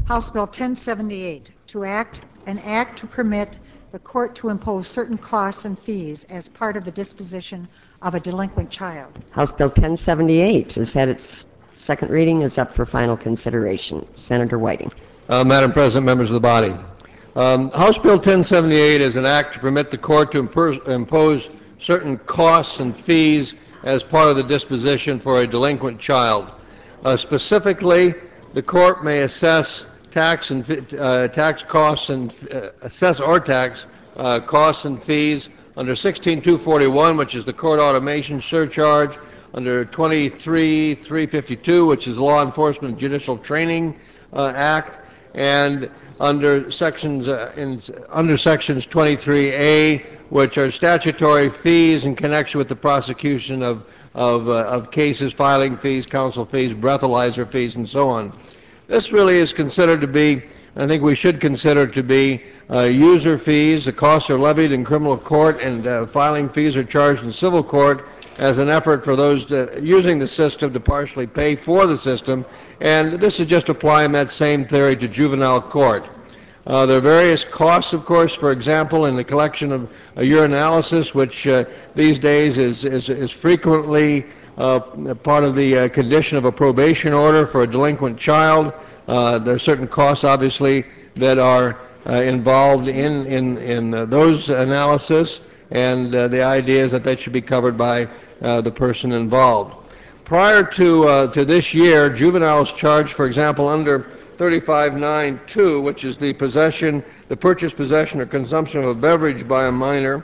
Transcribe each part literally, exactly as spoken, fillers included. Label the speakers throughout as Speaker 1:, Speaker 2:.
Speaker 1: House Bill ten seventy-eight, to act an act to permit the court to impose certain costs and fees as part of the disposition of a delinquent child.
Speaker 2: House Bill ten seventy-eight has had its second reading, is up for final consideration. Senator Whiting.
Speaker 3: Uh, Madam President, members of the body. Um, House Bill ten seventy-eight is an act to permit the court to impose, impose certain costs and fees as part of the disposition for a delinquent child. Uh, specifically, the court may assess tax and uh, tax costs and uh, assess or tax uh, costs and fees under sixteen two forty-one, which is the court automation surcharge, under twenty-three three fifty-two, which is the Law Enforcement and Judicial Training uh, Act, and under sections uh, in under sections twenty-three A, which are statutory fees in connection with the prosecution of of, uh, of cases, filing fees, counsel fees, breathalyzer fees, and so on. This really is considered to be, I think we should consider to be uh, user fees. The costs are levied in criminal court, and uh, filing fees are charged in civil court as an effort for those to, using the system to partially pay for the system. And this is just applying that same theory to juvenile court. Uh, there are various costs, of course, for example, in the collection of uh, urinalysis, which uh, these days is, is, is frequently uh, part of the uh, condition of a probation order for a delinquent child. Uh, there are certain costs, obviously, that are uh, involved in, in, in uh, those analysis, and uh, the idea is that they should be covered by uh, the person involved. Prior to, uh, to this year, juveniles charged, for example, under thirty-five ninety-two, which is the possession, the purchase, possession, or consumption of a beverage by a minor,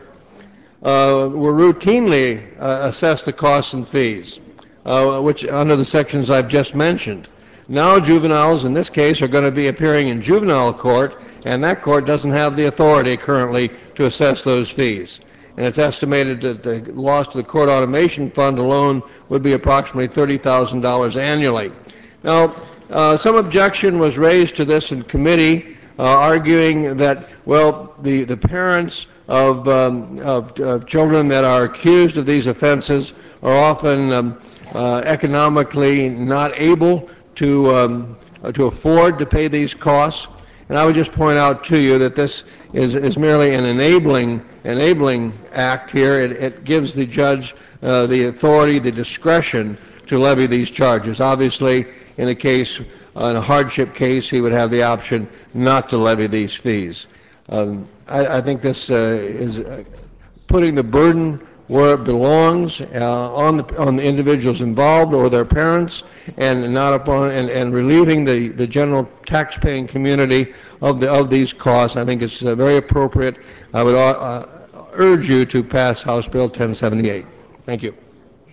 Speaker 3: uh, were routinely uh, assessed the costs and fees, uh, which under the sections I've just mentioned. Now juveniles, in this case, are going to be appearing in juvenile court, and that court doesn't have the authority currently to assess those fees. And it's estimated that the loss to the court automation fund alone would be approximately thirty thousand dollars annually. Now, Uh, some objection was raised to this in committee, uh, arguing that, well, the, the parents of, um, of, of children that are accused of these offenses are often um, uh, economically not able to, um, uh, to afford to pay these costs. And I would just point out to you that this is, is merely an enabling, enabling act here. It, it gives the judge uh, the authority, the discretion to levy these charges. Obviously, in a case, uh, in a hardship case, he would have the option not to levy these fees. Um, I, I think this uh, is uh, putting the burden where it belongs, uh, on the on the individuals involved or their parents, and not upon and, and relieving the the general tax-paying community of the of these costs. I think it's uh, very appropriate. I would uh, urge you to pass House Bill ten seventy-eight. Thank you.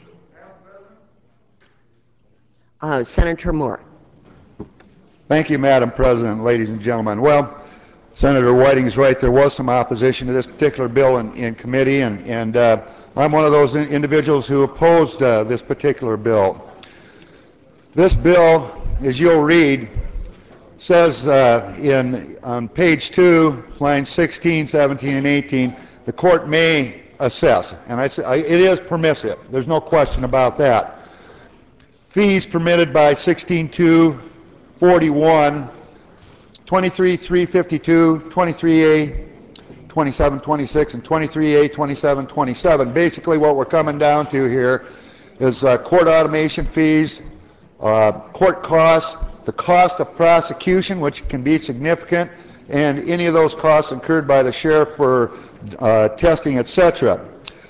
Speaker 2: Uh, Senator Moore.
Speaker 4: Thank you, Madam President, ladies and gentlemen. Well, Senator Whiting's right. There was some opposition to this particular bill in, in committee, and, and uh, I'm one of those in individuals who opposed uh, this particular bill. This bill, as you'll read, says uh, in on page two, lines sixteen, seventeen, and eighteen, the court may assess, and I say I, it is permissive. There's no question about that. Fees permitted by sixteen two forty-one, twenty-three three fifty-two, twenty-three A twenty-seven twenty-six, and twenty-three A twenty-seven twenty-seven. Basically, what we're coming down to here is uh, court automation fees, uh, court costs, the cost of prosecution, which can be significant, and any of those costs incurred by the sheriff for uh, testing, et cetera.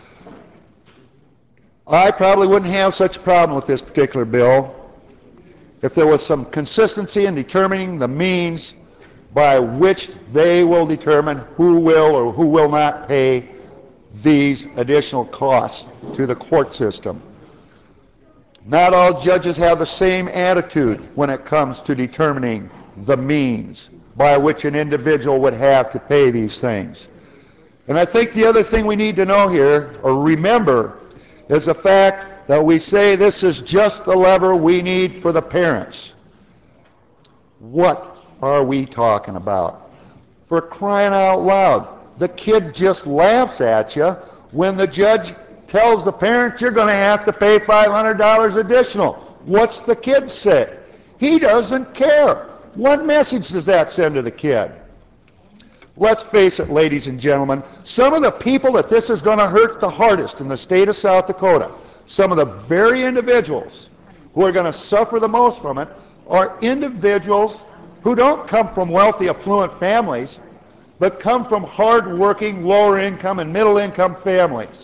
Speaker 4: I probably wouldn't have such a problem with this particular bill if there was some consistency in determining the means by which they will determine who will or who will not pay these additional costs to the court system. Not all judges have the same attitude when it comes to determining the means by which an individual would have to pay these things. And I think the other thing we need to know here, or remember, is the fact that we say this is just the lever we need for the parents. What are we talking about? For crying out loud, the kid just laughs at you when the judge tells the parent you're going to have to pay five hundred dollars additional. What's the kid say? He doesn't care. What message does that send to the kid? Let's face it, ladies and gentlemen, some of the people that this is going to hurt the hardest in the state of South Dakota, some of the very individuals who are going to suffer the most from it, are individuals who don't come from wealthy, affluent families, but come from hard-working, lower-income and middle-income families.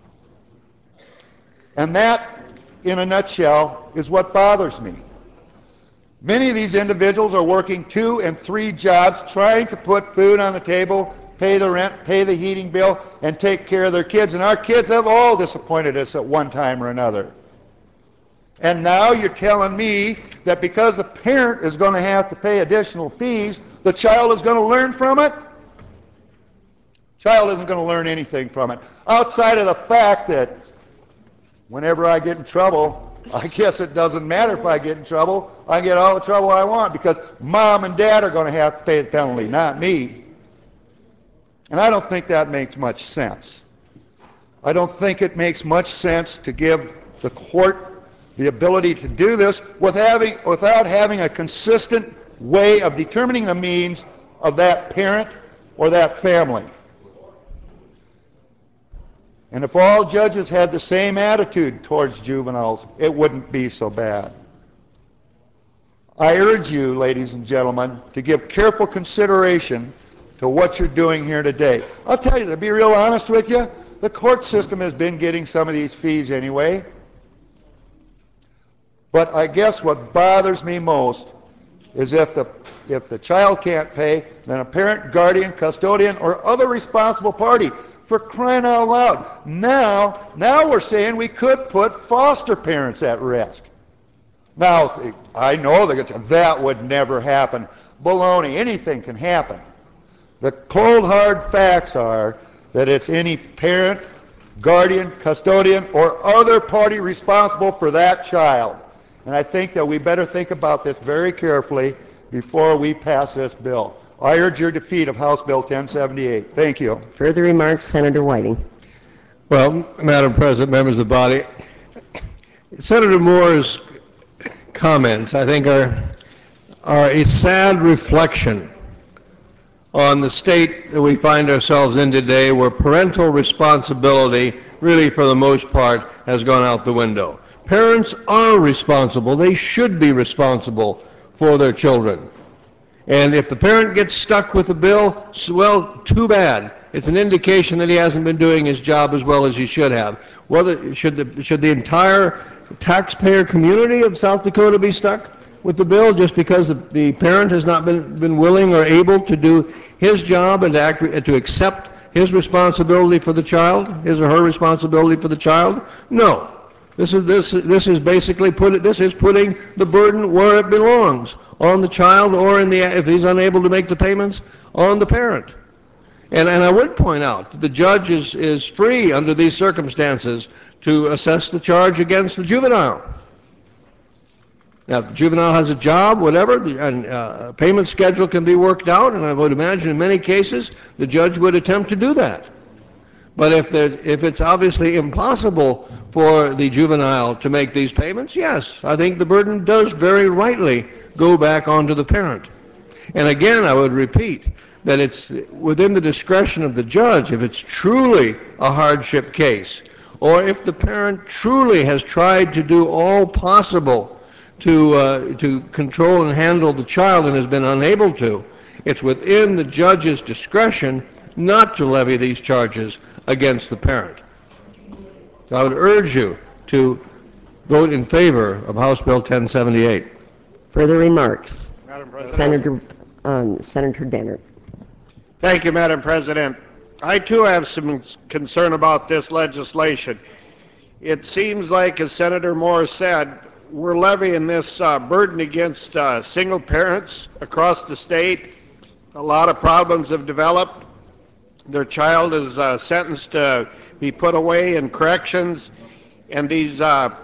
Speaker 4: And that, in a nutshell, is what bothers me. Many of these individuals are working two and three jobs, trying to put food on the table, pay the rent, pay the heating bill, and take care of their kids. And our kids have all disappointed us at one time or another. And now you're telling me that because the parent is going to have to pay additional fees, the child is going to learn from it? Child isn't going to learn anything from it. Outside of the fact that whenever I get in trouble, I guess it doesn't matter if I get in trouble. I get all the trouble I want because mom and dad are going to have to pay the penalty, not me. And I don't think that makes much sense. I don't think it makes much sense to give the court the ability to do this with having, without having a consistent way of determining the means of that parent or that family. And if all judges had the same attitude towards juveniles, it wouldn't be so bad. I urge you, ladies and gentlemen, to give careful consideration to what you're doing here today. I'll tell you, to be real honest with you, the court system has been getting some of these fees anyway. But I guess what bothers me most is if the, if the child can't pay, then a parent, guardian, custodian, or other responsible party. For crying out loud. Now, now we're saying we could put foster parents at risk. Now, I know that that would never happen. Baloney, anything can happen. The cold hard facts are that it's any parent, guardian, custodian, or other party responsible for that child. And I think that we better think about this very carefully before we pass this bill. I urge your defeat of House Bill ten seventy-eight. Thank you.
Speaker 2: Further remarks, Senator Whiting.
Speaker 3: Well, Madam President, members of the body, Senator Moore's comments, I think, are, are a sad reflection on the state that we find ourselves in today, where parental responsibility, really for the most part, has gone out the window. Parents are responsible. They should be responsible for their children. And if the parent gets stuck with the bill, well, too bad. It's an indication that he hasn't been doing his job as well as he should have. Whether, should, the, should the entire taxpayer community of South Dakota be stuck with the bill just because the, the parent has not been, been willing or able to do his job and to, act, to accept his responsibility for the child, his or her responsibility for the child? No. This is, this, this is basically put, this is putting the burden where it belongs, on the child, or in the, if he's unable to make the payments, on the parent. And, and I would point out that the judge is, is free under these circumstances to assess the charge against the juvenile. Now, if the juvenile has a job, whatever, and uh, a payment schedule can be worked out, and I would imagine in many cases the judge would attempt to do that. But if, there, if it's obviously impossible for the juvenile to make these payments, yes, I think the burden does very rightly go back onto the parent. And again, I would repeat that it's within the discretion of the judge, if it's truly a hardship case, or if the parent truly has tried to do all possible to, uh, to control and handle the child and has been unable to, it's within the judge's discretion not to levy these charges against the parent. So I would urge you to vote in favor of House Bill ten seventy-eight.
Speaker 2: Further remarks?
Speaker 5: Madam President.
Speaker 2: Senator, um, Senator Dennert.
Speaker 5: Thank you, Madam President. I too have some concern about this legislation. It seems like, as Senator Moore said, we're levying this uh, burden against uh, single parents across the state. A lot of problems have developed. Their child is uh, sentenced to be put away in corrections, and these uh,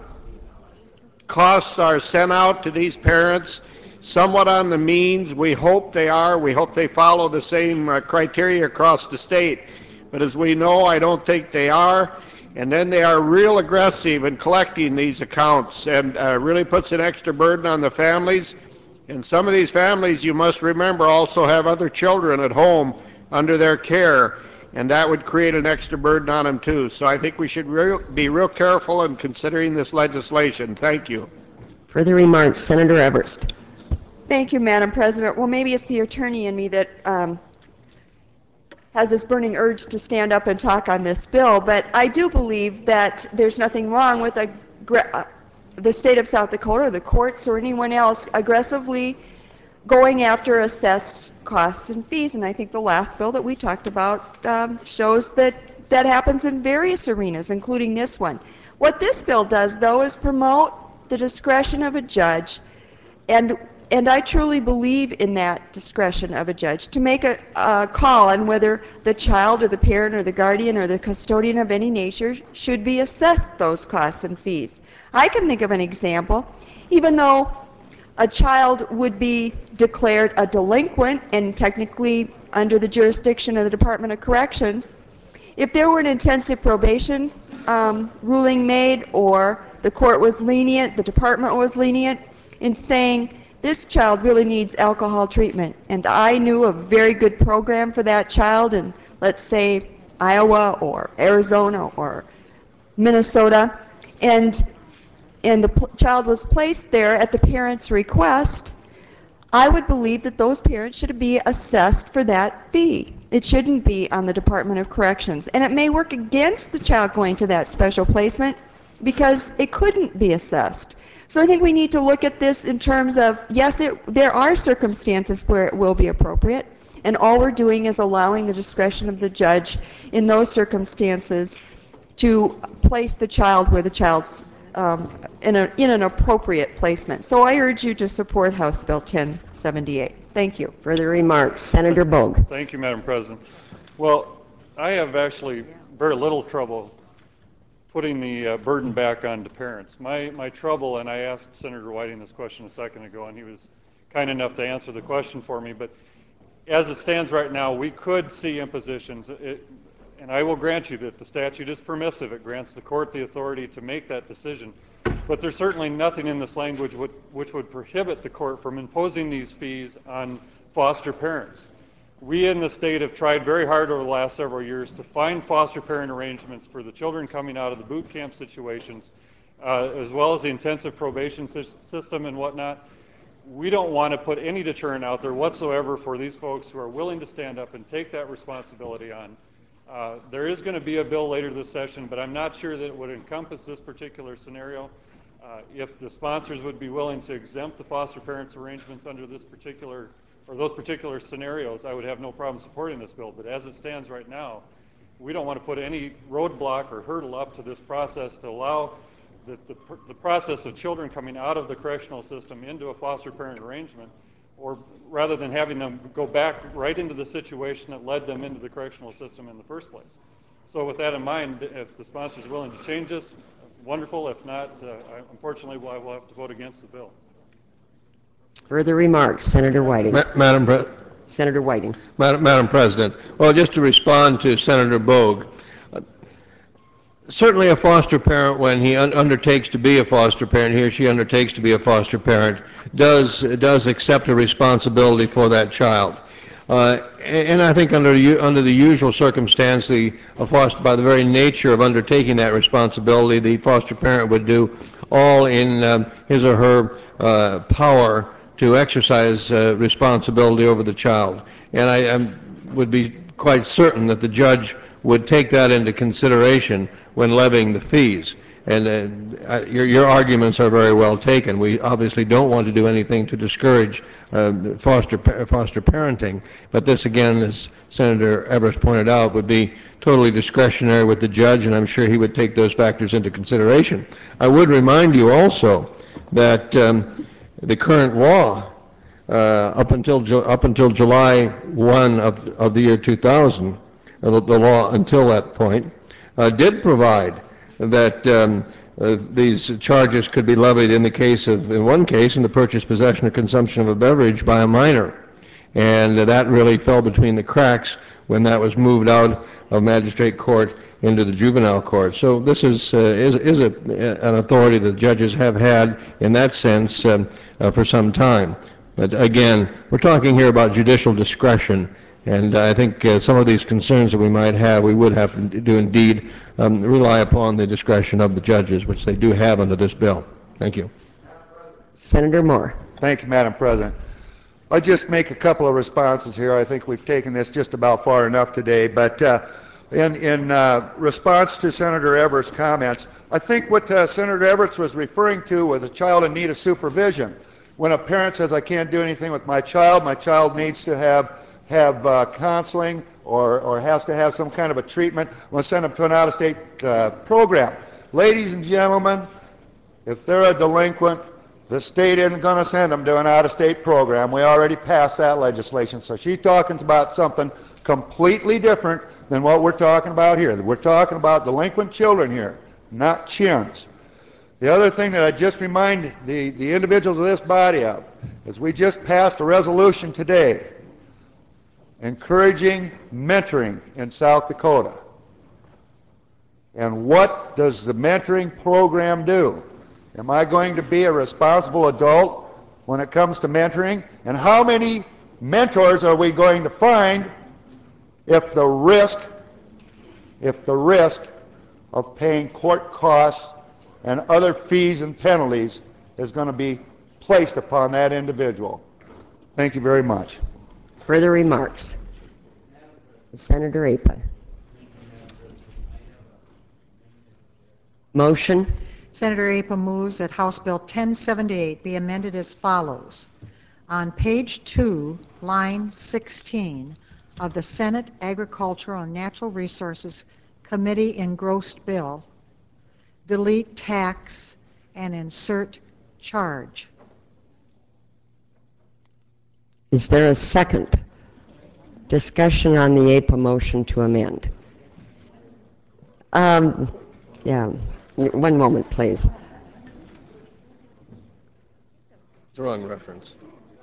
Speaker 5: costs are sent out to these parents somewhat on the means. We hope they are. We hope they follow the same uh, criteria across the state. But as we know, I don't think they are. And then they are real aggressive in collecting these accounts, and uh, really puts an extra burden on the families. And some of these families, you must remember, also have other children at home under their care, and that would create an extra burden on them too. So I think we should real, be real careful in considering this legislation. Thank you.
Speaker 2: Further remarks, Senator Everest.
Speaker 6: Thank you, Madam President. Well, maybe it's the attorney in me that um, has this burning urge to stand up and talk on this bill, but I do believe that there's nothing wrong with a, uh, the state of South Dakota, or the courts, or anyone else aggressively going after assessed costs and fees. And I think the last bill that we talked about um, shows that that happens in various arenas, including this one. What this bill does, though, is promote the discretion of a judge, and and I truly believe in that discretion of a judge to make a, a call on whether the child or the parent or the guardian or the custodian of any nature should be assessed those costs and fees. I can think of an example. Even though a child would be declared a delinquent and technically under the jurisdiction of the Department of Corrections, if there were an intensive probation um, ruling made, or the court was lenient, the department was lenient in saying this child really needs alcohol treatment, and I knew a very good program for that child in, let's say, Iowa or Arizona or Minnesota, and and the p- child was placed there at the parent's request, I would believe that those parents should be assessed for that fee. It shouldn't be on the Department of Corrections. And it may work against the child going to that special placement because it couldn't be assessed. So I think we need to look at this in terms of, yes, it, there are circumstances where it will be appropriate, and all we're doing is allowing the discretion of the judge in those circumstances to place the child where the child's um, in, a, in an appropriate placement. So I urge you to support House Bill ten seventy-eight. Thank you.
Speaker 2: Further remarks, Senator Bogue.
Speaker 7: Thank you, Madam President. Well, I have actually very little trouble putting the uh, burden back on the parents. My, my trouble, and I asked Senator Whiting this question a second ago, and he was kind enough to answer the question for me, but as it stands right now, we could see impositions. It, and I will grant you that the statute is permissive. It grants the court the authority to make that decision. But there's certainly nothing in this language would, which would prohibit the court from imposing these fees on foster parents. We in the state have tried very hard over the last several years to find foster parent arrangements for the children coming out of the boot camp situations, uh, as well as the intensive probation system and whatnot. We don't want to put any deterrent out there whatsoever for these folks who are willing to stand up and take that responsibility on. Uh, there is going to be a bill later this session, but I'm not sure that it would encompass this particular scenario. Uh, if the sponsors would be willing to exempt the foster parents arrangements under this particular or those particular scenarios, I would have no problem supporting this bill. But as it stands right now, we don't want to put any roadblock or hurdle up to this process to allow the, the, the process of children coming out of the correctional system into a foster parent arrangement, or rather than having them go back right into the situation that led them into the correctional system in the first place. So with that in mind, if the sponsor is willing to change this, wonderful. If not, uh, unfortunately, I will have to vote against the bill.
Speaker 2: Further remarks, Senator Whiting.
Speaker 3: Ma- Madam Pre-
Speaker 2: Senator Whiting.
Speaker 3: Madam, Madam President, well, just to respond to Senator Bogue, uh, certainly a foster parent, when he un- undertakes to be a foster parent, he or she undertakes to be a foster parent, does does accept a responsibility for that child. Uh, and I think under under the usual circumstance, the a foster, by the very nature of undertaking that responsibility, the foster parent would do all in um, his or her uh, power to exercise uh, responsibility over the child. And I, I would be quite certain that the judge would take that into consideration when levying the fees. And uh, your, your arguments are very well taken. We obviously don't want to do anything to discourage uh, foster foster parenting, but this, again, as Senator Everest pointed out, would be totally discretionary with the judge, and I'm sure he would take those factors into consideration. I would remind you also that um, the current law, uh, up until Ju- up until July first of, of the year two thousand, uh, the, the law until that point, uh, did provide that um, uh, these charges could be levied in the case of, in one case, in the purchase, possession, or consumption of a beverage by a minor. And uh, that really fell between the cracks when that was moved out of magistrate court into the juvenile court. So this is uh, is, is a, an authority that judges have had in that sense um, uh, for some time. But again, we're talking here about judicial discretion, and I think uh, some of these concerns that we might have, we would have to do indeed um, rely upon the discretion of the judges, which they do have under this bill. Thank you.
Speaker 2: Senator Moore.
Speaker 4: Thank you, Madam President. I'll just make a couple of responses here. I think we've taken this just about far enough today, but uh, in, in uh, response to Senator Everett's comments, I think what uh, Senator Everett was referring to was a child in need of supervision. When a parent says, I can't do anything with my child, my child needs to have, have uh, counseling or, or has to have some kind of a treatment, we'll send them to an out-of-state uh, program. Ladies and gentlemen, if they're a delinquent, the state isn't going to send them to an out-of-state program. We already passed that legislation. So she's talking about something completely different than what we're talking about here. We're talking about delinquent children here, not chins. The other thing that I just remind the, the individuals of this body of is we just passed a resolution today encouraging mentoring in South Dakota. And what does the mentoring program do? Am I going to be a responsible adult when it comes to mentoring? And how many mentors are we going to find if the risk, if the risk of paying court costs and other fees and penalties is going to be placed upon that individual? Thank you very much.
Speaker 2: Further remarks? Senator Apa. Motion?
Speaker 1: Senator Apa moves that House Bill ten seventy-eight be amended as follows. On page two, line sixteen of the Senate Agricultural and Natural Resources Committee engrossed bill, delete tax and insert charge.
Speaker 2: Is there a second? Discussion on the A P A motion to amend. Um, yeah. One moment, please.
Speaker 3: It's the wrong reference.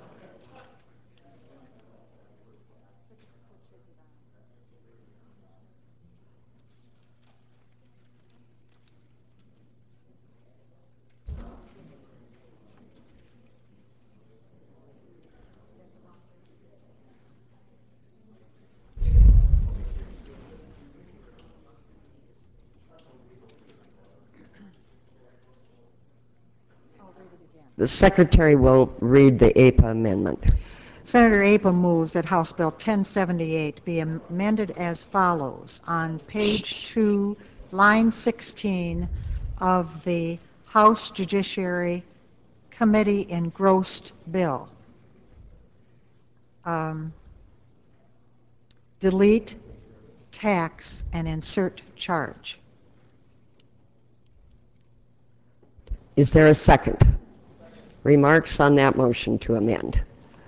Speaker 2: The Secretary will read the A P A amendment.
Speaker 1: Senator Apa moves that House Bill ten seventy-eight be amended as follows. On page two, line sixteen of the House Judiciary Committee engrossed bill, um, delete tax and insert charge.
Speaker 2: Is there a second? Remarks on that motion to amend.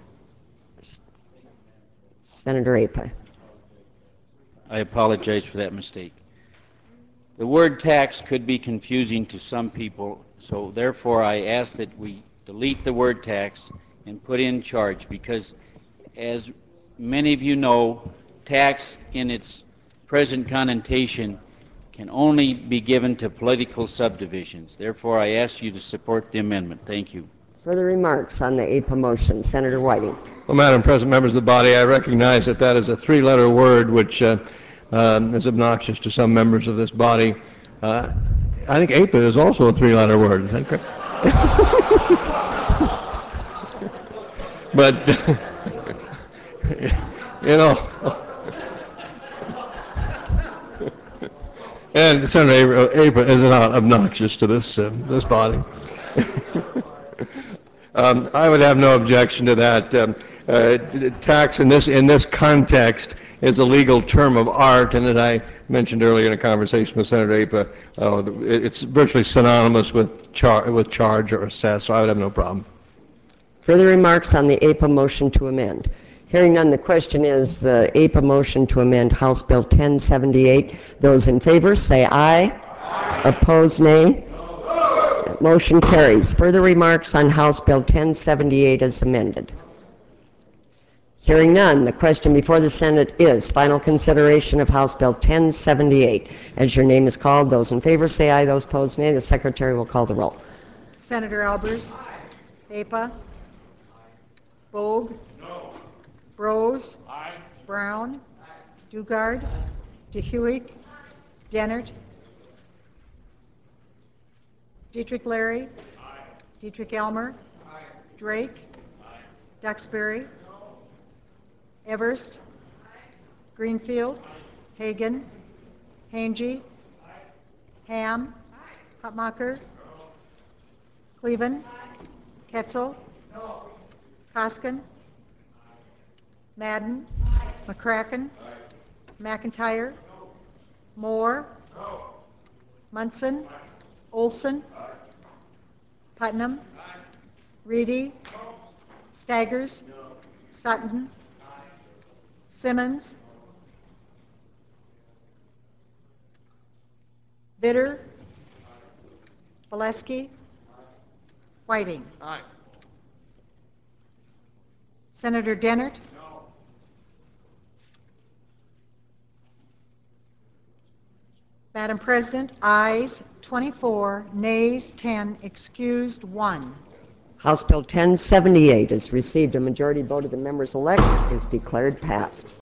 Speaker 2: Senator Apa.
Speaker 8: I apologize for that mistake. The word tax could be confusing to some people, so therefore I ask that we delete the word tax and put in charge, because as many of you know, tax in its present connotation can only be given to political subdivisions. Therefore, I ask you to support the amendment. Thank you.
Speaker 2: Further remarks on the A P A motion. Senator Whiting.
Speaker 3: Well, Madam President, members of the body, I recognize that that is a three-letter word which uh, um, is obnoxious to some members of this body. Uh, I think A P A is also a three-letter word. Is that correct? But, you know, and Senator A P A is not obnoxious to this, uh, this body. Um, I would have no objection to that. Um, uh, tax in this in this context is a legal term of art, and as I mentioned earlier in a conversation with Senator A P A, uh, it's virtually synonymous with char with charge or assess. So I would have no problem.
Speaker 2: Further remarks on the A P A motion to amend. Hearing none, the question is the A P A motion to amend House Bill ten seventy-eight. Those in favor say aye. Aye. Opposed, nay. Motion carries. Further remarks on House Bill ten seventy-eight as amended. Hearing none, the question before the Senate is final consideration of House Bill ten seventy-eight. As your name is called, those in favor say aye, those opposed nay. The Secretary will call the roll.
Speaker 1: Senator Albers? A P A? Bogue. No. Brose. Aye. Brown. Aye. Dugard. DeHuick. Dennert. Dietrich Larry. Aye. Dietrich Elmer. Aye. Drake. Aye. Duxbury. No. Everst. Aye. Greenfield. Aye. Hagan. Hangy. Aye. Ham. Aye. Hutmacher. No. Cleven. Aye. Ketzel. No. Koskin. Madden. Aye. McCracken. Aye. McIntyre. No. Moore. No. Munson. Aye. Olson. Aye. Putnam. Aye. Reedy. No. Staggers. No. Sutton. Aye. Simmons. Bitter. Aye. Valesky. Aye. Whiting.
Speaker 5: Aye.
Speaker 1: Senator Dennert.
Speaker 5: No.
Speaker 1: Madam President, ayes twenty-four, nays ten, excused one.
Speaker 2: House Bill ten seventy-eight has received a majority vote of the members elect, is declared passed.